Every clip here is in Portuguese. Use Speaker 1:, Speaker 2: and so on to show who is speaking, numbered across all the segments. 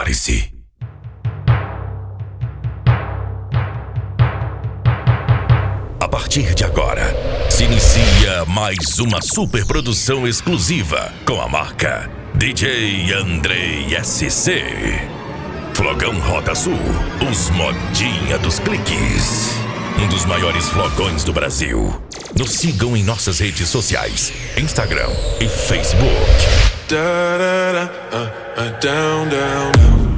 Speaker 1: Prepare-se. A partir de agora, se inicia mais uma superprodução exclusiva com a marca DJ Andrei SC. Flogão Rota Sul, os modinha dos cliques. Um dos maiores flogões do Brasil. Nos sigam em nossas redes sociais, Instagram e Facebook.
Speaker 2: Down, down, down.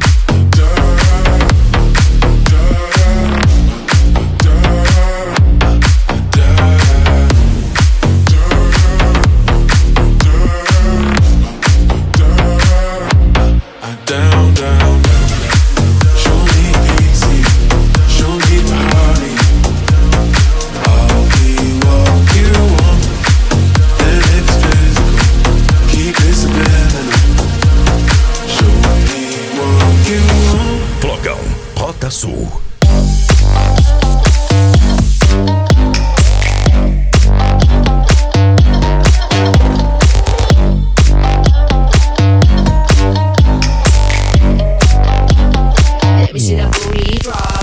Speaker 1: Flogão Rota Sul.
Speaker 3: Let me see that booty drop.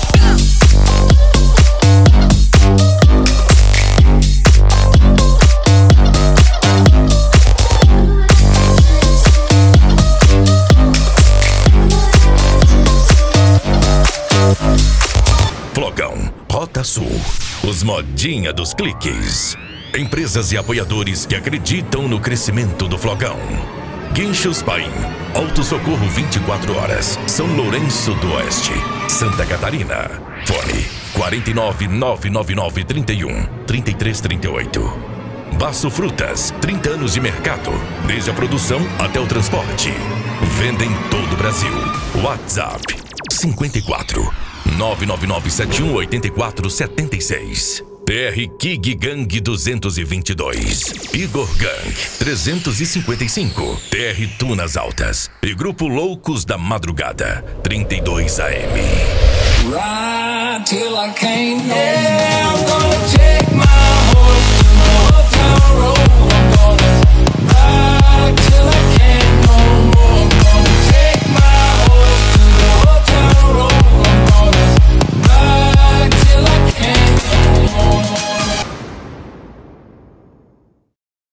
Speaker 1: Flogão Rota Sul, os modinha dos cliques. Empresas e apoiadores que acreditam no crescimento do Flogão. Guinchos Paim, Auto Socorro 24 horas, São Lourenço do Oeste, Santa Catarina. Fone 49999 31 3338. Baço Frutas, 30 anos de mercado, desde a produção até o transporte. Venda em todo o Brasil. WhatsApp 54 999718476. TR Kig Gang 222. Igor Gang 355. TR Tunas Altas. E Grupo Loucos da Madrugada 32 AM.
Speaker 4: Ride till I can't no